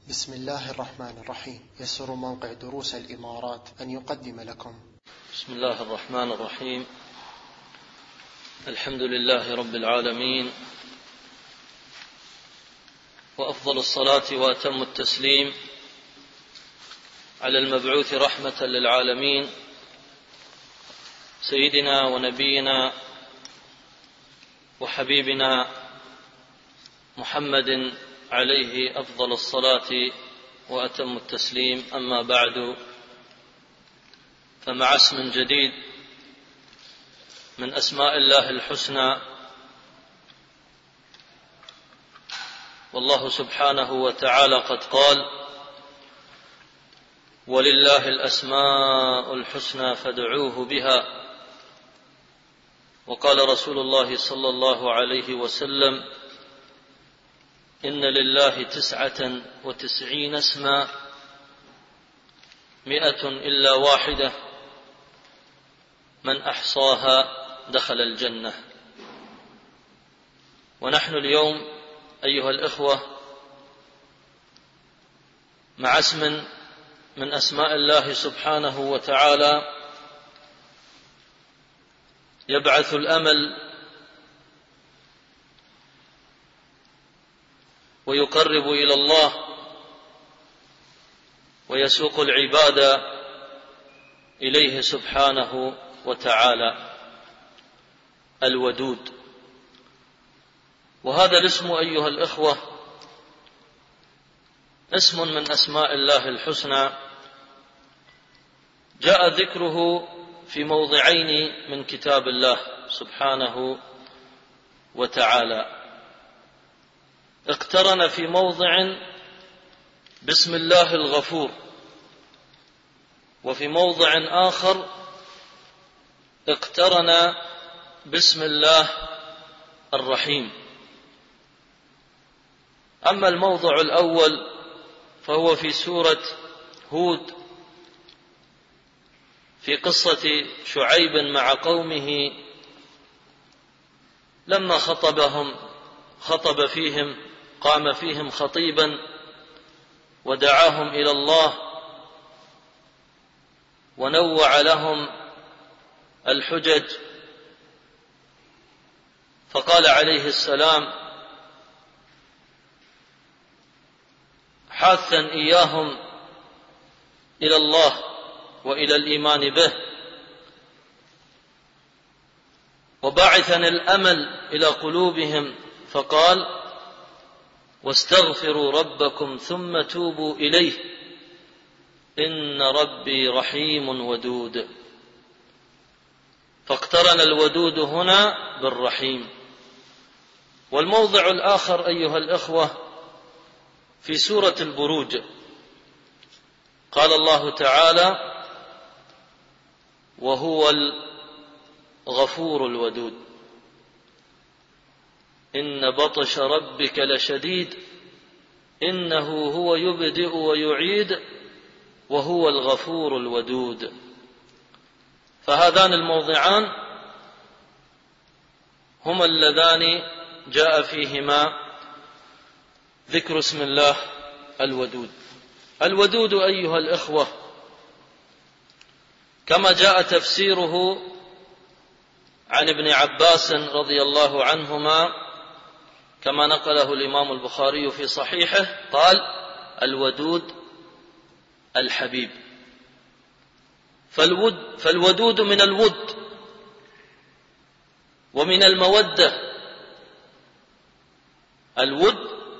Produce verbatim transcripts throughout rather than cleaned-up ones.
بسم الله الرحمن الرحيم. يسر موقع دروس الإمارات أن يقدم لكم بسم الله الرحمن الرحيم. الحمد لله رب العالمين، وأفضل الصلاة وأتم التسليم على المبعوث رحمة للعالمين سيدنا ونبينا وحبيبنا محمد عليه أفضل الصلاة وأتم التسليم. أما بعد، فمع اسم جديد من أسماء الله الحسنى، والله سبحانه وتعالى قد قال: ولله الأسماء الحسنى فادعوه بها. وقال رسول الله صلى الله عليه وسلم: إن لله تسعة وتسعين اسما مئة إلا واحدة من أحصاها دخل الجنة. ونحن اليوم أيها الإخوة مع اسم من أسماء الله سبحانه وتعالى يبعث الأمل ويقرب إلى الله ويسوق العباد إليه سبحانه وتعالى: الودود. وهذا الاسم أيها الإخوة اسم من أسماء الله الحسنى، جاء ذكره في موضعين من كتاب الله سبحانه وتعالى. اقترن في موضع بسم الله الغفور، وفي موضع آخر اقترن بسم الله الرحيم. أما الموضع الأول فهو في سورة هود، في قصة شعيب مع قومه لما خطبهم خطب فيهم قام فيهم خطيبا ودعاهم إلى الله ونوع لهم الحجج، فقال عليه السلام حاثا إياهم إلى الله وإلى الإيمان به، وباعثا الأمل إلى قلوبهم، فقال: واستغفروا ربكم ثم توبوا إليه إن ربي رحيم ودود. فاقترن الودود هنا بالرحيم. والموضع الآخر أيها الإخوة في سورة البروج، قال الله تعالى: وهو الغفور الودود إن بطش ربك لشديد إنه هو يبدئ ويعيد وهو الغفور الودود. فهذان الموضعان هما اللذان جاء فيهما ذكر اسم الله الودود. الودود أيها الإخوة كما جاء تفسيره عن ابن عباس رضي الله عنهما، كما نقله الإمام البخاري في صحيحه، قال: الودود الحبيب. فالود فالودود من الود ومن المودة. الود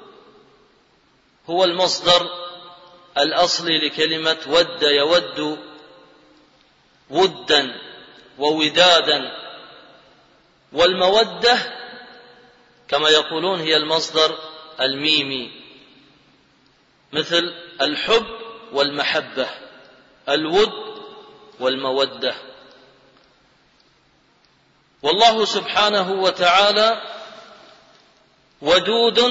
هو المصدر الأصلي لكلمة ود يود ودا وودادا، والمودة كما يقولون هي المصدر الميمي، مثل الحب والمحبة، الود والمودة. والله سبحانه وتعالى ودود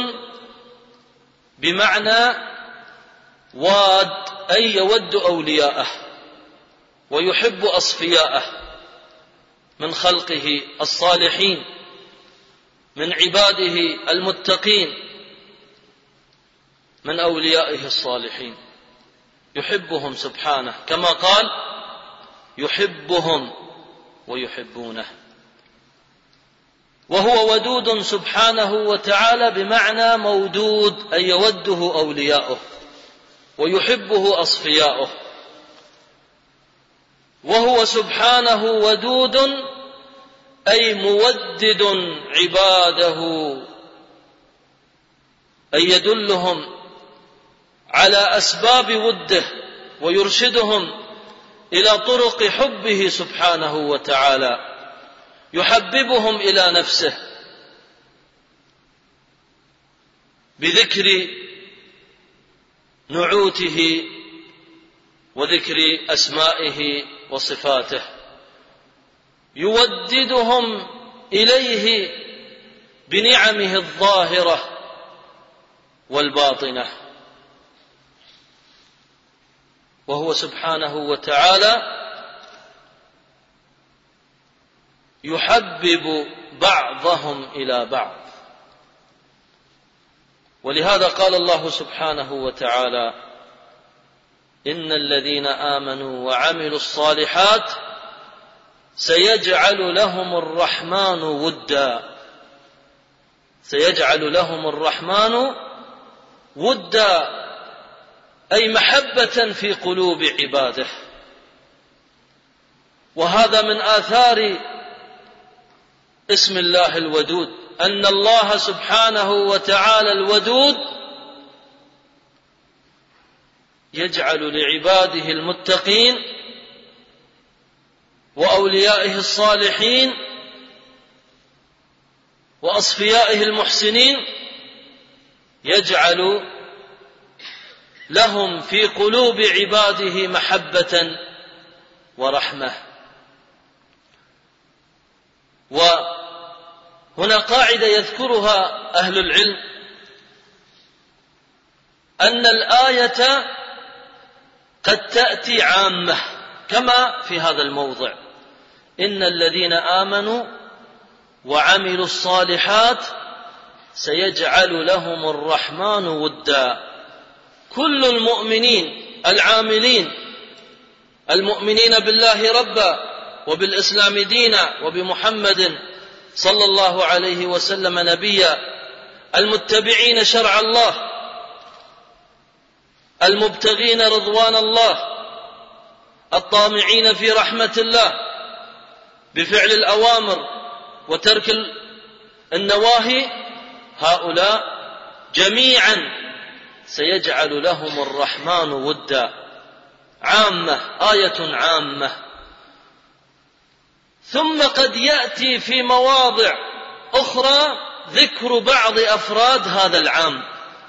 بمعنى واد، أي يود أولياءه ويحب أصفياءه من خلقه الصالحين من عباده المتقين. من أوليائه الصالحين، يحبهم سبحانه كما قال يحبهم ويحبونه. وهو ودود سبحانه وتعالى بمعنى مودود، أي يوده أولياؤه ويحبه أصفياؤه. وهو سبحانه ودود أي مودد عباده، أي يدلهم على أسباب وده ويرشدهم إلى طرق حبه سبحانه وتعالى، يحببهم إلى نفسه بذكر نعوته وذكر أسمائه وصفاته، يوددهم إليه بنعمه الظاهرة والباطنة. وهو سبحانه وتعالى يحبب بعضهم إلى بعض. ولهذا قال الله سبحانه وتعالى: إن الذين آمنوا وعملوا الصالحات سيجعل لهم الرحمن ودا. سيجعل لهم الرحمن ودا أي محبة في قلوب عباده. وهذا من آثار اسم الله الودود، أن الله سبحانه وتعالى الودود يجعل لعباده المتقين وأوليائه الصالحين وأصفيائه المحسنين، يجعل لهم في قلوب عباده محبة ورحمة. وهنا قاعدة يذكرها أهل العلم، أن الآية قد تأتي عامة كما في هذا الموضع: إن الذين آمنوا وعملوا الصالحات سيجعل لهم الرحمن ودا. كل المؤمنين العاملين المؤمنين بالله ربا وبالإسلام دينا وبمحمد صلى الله عليه وسلم نبيا، المتبعين شرع الله، المبتغين رضوان الله، الطامعين في رحمة الله بفعل الأوامر وترك النواهي، هؤلاء جميعا سيجعل لهم الرحمن ودا. عامة، آية عامة. ثم قد يأتي في مواضع أخرى ذكر بعض أفراد هذا العام،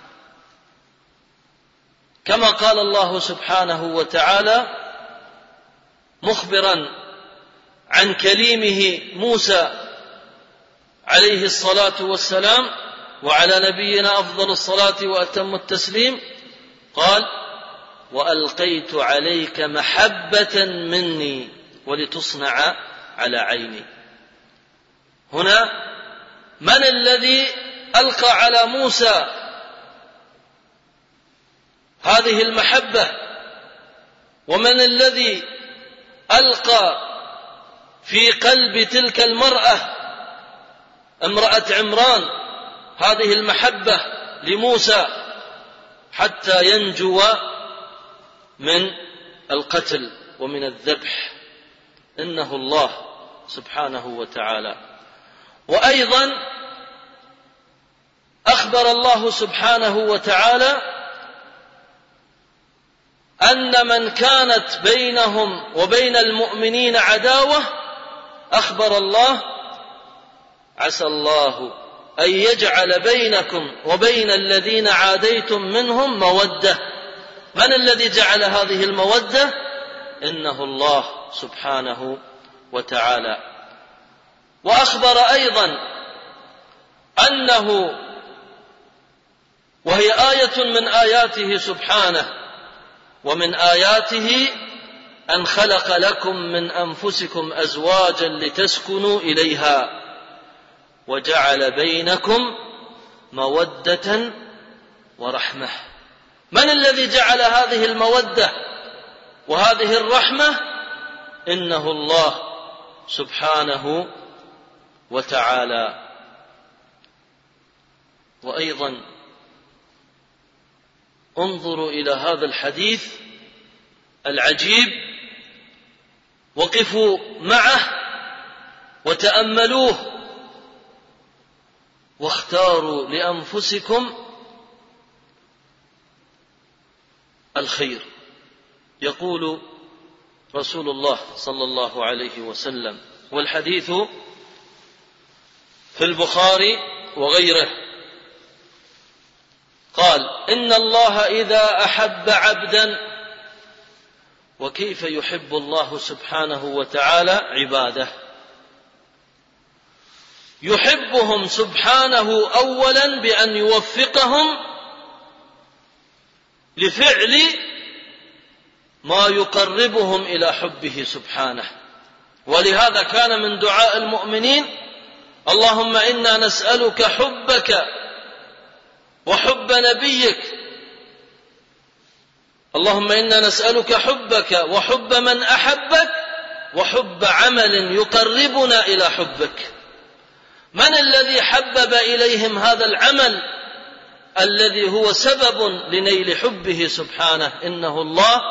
كما قال الله سبحانه وتعالى مخبرا عن كليمه موسى عليه الصلاة والسلام وعلى نبينا أفضل الصلاة وأتم التسليم، قال: وألقيت عليك محبة مني ولتصنع على عيني. هنا من الذي ألقى على موسى هذه المحبة؟ ومن الذي ألقى في قلب تلك المرأة امرأة عمران هذه المحبة لموسى حتى ينجو من القتل ومن الذبح؟ إنه الله سبحانه وتعالى. وأيضا أخبر الله سبحانه وتعالى أن من كانت بينهم وبين المؤمنين عداوة، أخبر الله: عسى الله أن يجعل بينكم وبين الذين عاديتم منهم مودة. من الذي جعل هذه المودة؟ إنه الله سبحانه وتعالى. وأخبر أيضا أنه، وهي آية من آياته سبحانه: ومن آياته أن خلق لكم من أنفسكم أزواجا لتسكنوا إليها وجعل بينكم مودة ورحمة. من الذي جعل هذه المودة وهذه الرحمة؟ إنه الله سبحانه وتعالى. وأيضا انظروا إلى هذا الحديث العجيب، وقفوا معه وتأملوه واختاروا لأنفسكم الخير. يقول رسول الله صلى الله عليه وسلم، والحديث في البخاري وغيره، قال: إن الله إذا أحب عبدا، وكيف يحب الله سبحانه وتعالى عباده؟ يحبهم سبحانه أولا بأن يوفقهم لفعل ما يقربهم إلى حبه سبحانه. ولهذا كان من دعاء المؤمنين: اللهم إنا نسألك حبك وحب نبيك، اللهم إنا نسألك حبك وحب من أحبك وحب عمل يقربنا إلى حبك. من الذي حبب إليهم هذا العمل الذي هو سبب لنيل حبه سبحانه؟ إنه الله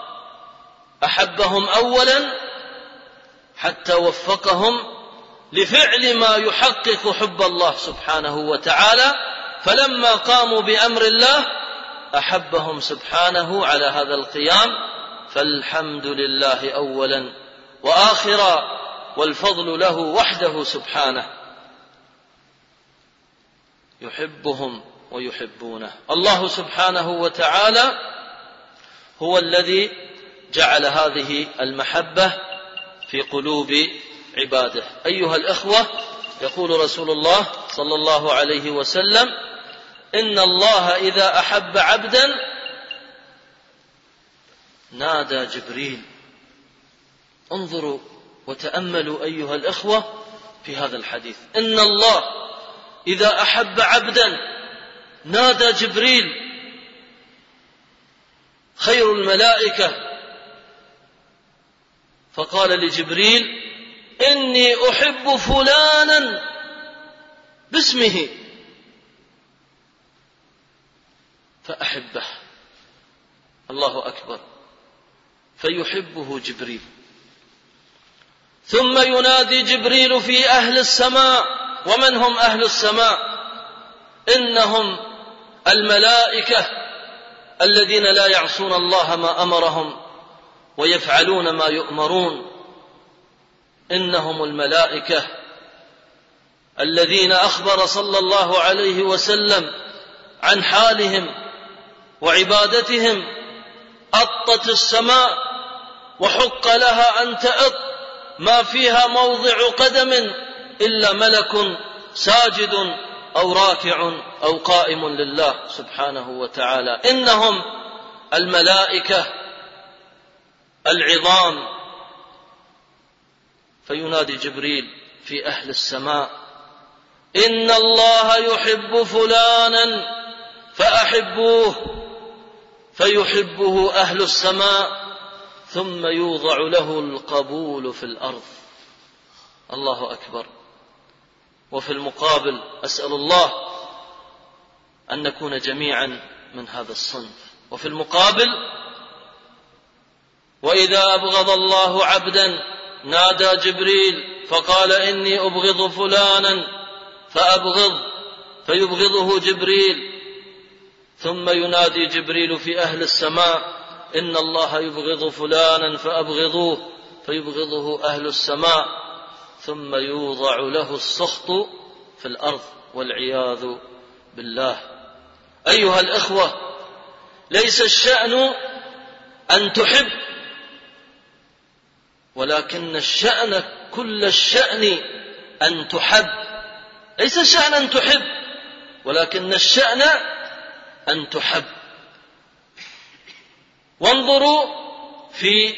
أحبهم أولا حتى وفقهم لفعل ما يحقق حب الله سبحانه وتعالى، فلما قاموا بأمر الله أحبهم سبحانه على هذا القيام. فالحمد لله أولا وآخرا، والفضل له وحده سبحانه. يحبهم ويحبونه. الله سبحانه وتعالى هو الذي جعل هذه المحبة في قلوب عباده. أيها الأخوة، يقول رسول الله صلى الله عليه وسلم: إن الله إذا أحب عبدا نادى جبريل. انظروا وتأملوا أيها الأخوة في هذا الحديث. إن الله إذا أحب عبدا نادى جبريل، خير الملائكة، فقال لجبريل: إني أحب فلانا باسمه فأحبه. الله أكبر. فيحبه جبريل. ثم ينادي جبريل في أهل السماء. ومن هم أهل السماء؟ إنهم الملائكة الذين لا يعصون الله ما أمرهم ويفعلون ما يؤمرون. إنهم الملائكة الذين أخبر صلى الله عليه وسلم عن حالهم وعبادتهم. أطت السماء وحق لها أن تأط، ما فيها موضع قدم إلا ملك ساجد أو راكع أو قائم لله سبحانه وتعالى. إنهم الملائكة العظام. فينادي جبريل في أهل السماء: إن الله يحب فلانا فأحبوه. فيحبه أهل السماء، ثم يوضع له القبول في الأرض. الله أكبر. وفي المقابل أسأل الله أن نكون جميعا من هذا الصنف. وفي المقابل: وإذا أبغض الله عبدا نادى جبريل فقال: إني أبغض فلانا فأبغض، فيبغضه جبريل. ثم ينادي جبريل في أهل السماء: إن الله يبغض فلانا فأبغضوه، فيبغضه أهل السماء. ثم يوضع له السخط في الأرض والعياذ بالله. أيها الأخوة، ليس الشأن أن تحب، ولكن الشأن كل الشأن أن تحب. ليس الشأن أن تحب، ولكن الشأن أن تحب. وانظروا في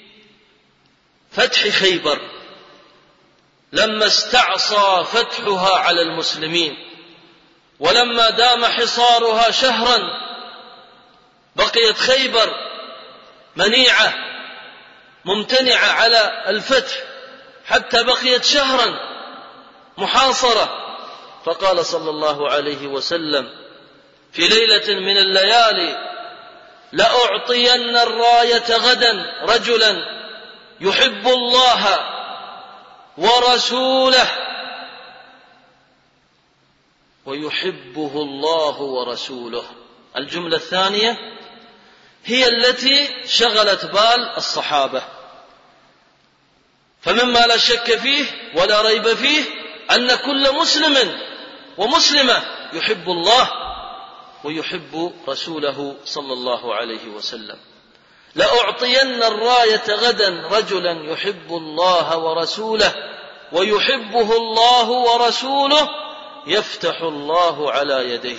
فتح خيبر لما استعصى فتحها على المسلمين، ولما دام حصارها شهرا، بقيت خيبر منيعة ممتنعة على الفتح حتى بقيت شهرا محاصرة. فقال صلى الله عليه وسلم في ليلة من الليالي: لأعطين الراية غدا رجلا يحب الله ورسوله ويحبه الله ورسوله. الجملة الثانية هي التي شغلت بال الصحابة، فمما لا شك فيه ولا ريب فيه أن كل مسلم ومسلمة يحب الله ويحب رسوله صلى الله عليه وسلم. لأعطين الراية غدا رجلا يحب الله ورسوله ويحبه الله ورسوله يفتح الله على يديه.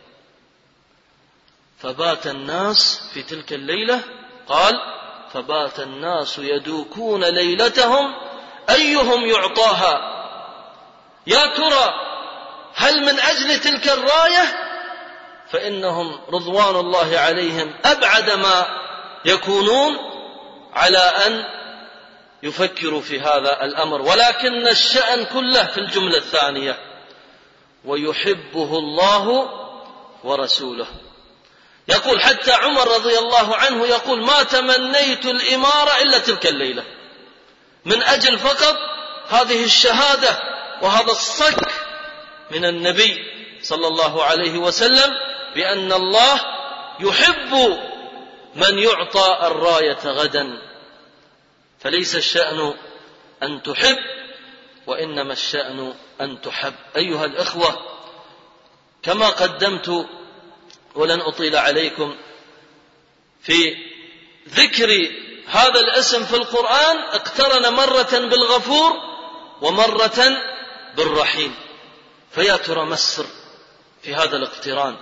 فبات الناس في تلك الليلة، قال: فبات الناس يدوكون ليلتهم أيهم يعطاها. يا ترى هل من أجل تلك الراية؟ فإنهم رضوان الله عليهم أبعد ما يكونون على أن يفكروا في هذا الأمر، ولكن الشأن كله في الجملة الثانية: ويحبه الله ورسوله. يقول حتى عمر رضي الله عنه يقول: ما تمنيت الإمارة إلا تلك الليلة، من أجل فقط هذه الشهادة وهذا الصك من النبي صلى الله عليه وسلم بأن الله يحب من يعطى الراية غدا. فليس الشأن أن تحب، وإنما الشأن أن تحب. أيها الإخوة، كما قدمت ولن أطيل عليكم في ذكر هذا الاسم في القرآن، اقترن مرة بالغفور ومرة بالرحيم. فيا ترى ما السر في هذا الاقتران؟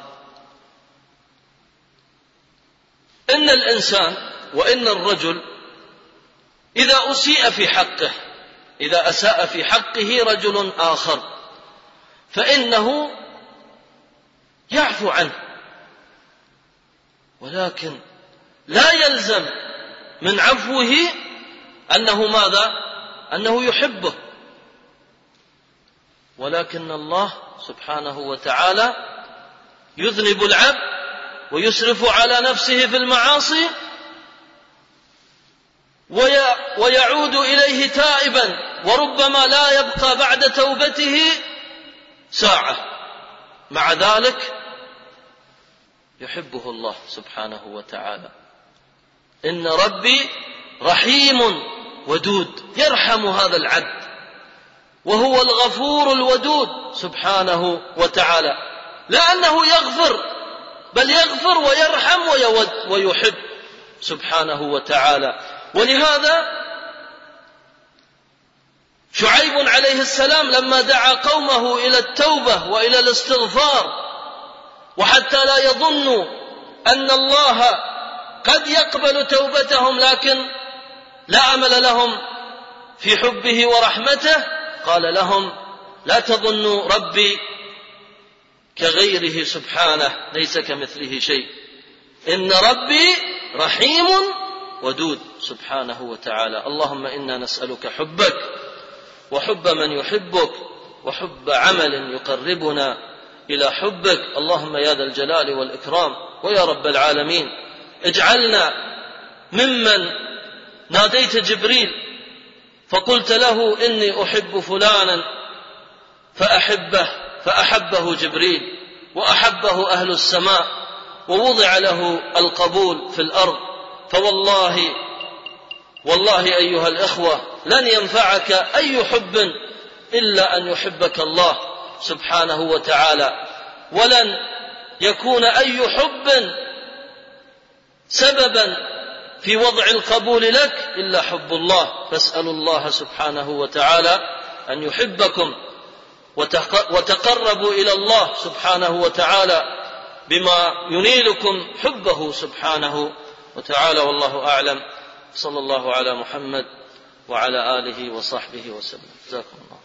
إن الإنسان وإن الرجل إذا أسيء في حقه، إذا أساء في حقه رجل آخر، فإنه يعفو عنه، ولكن لا يلزم من عفوه أنه ماذا؟ أنه يحبه. ولكن الله سبحانه وتعالى يذنب العبد ويسرف على نفسه في المعاصي ويعود إليه تائبا، وربما لا يبقى بعد توبته ساعة، مع ذلك يحبه الله سبحانه وتعالى. إن ربي رحيم ودود، يرحم هذا العبد، وهو الغفور الودود سبحانه وتعالى، لأنه يغفر، بل يغفر ويرحم ويود ويحب سبحانه وتعالى. ولهذا شعيب عليه السلام لما دعا قومه إلى التوبة وإلى الاستغفار، وحتى لا يظنوا أن الله قد يقبل توبتهم لكن لا أمل لهم في حبه ورحمته، قال لهم: لا تظنوا ربي كغيره سبحانه، ليس كمثله شيء، إن ربي رحيم ودود سبحانه وتعالى. اللهم إنا نسألك حبك وحب من يحبك وحب عمل يقربنا إلى حبك. اللهم يا ذا الجلال والإكرام ويا رب العالمين، اجعلنا ممن ناديت جبريل فقلت له: إني أحب فلانا فأحبه، فأحبه جبريل وأحبه أهل السماء، ووضع له القبول في الأرض. فوالله والله أيها الإخوة لن ينفعك أي حب إلا أن يحبك الله سبحانه وتعالى، ولن يكون أي حب سببا في وضع القبول لك إلا حب الله. فاسألوا الله سبحانه وتعالى أن يحبكم وتقربوا إلى الله سبحانه وتعالى بما ينيلكم حبه سبحانه وتعالى. والله أعلم. صلى الله على محمد وعلى آله وصحبه وسلم. جزاكم الله.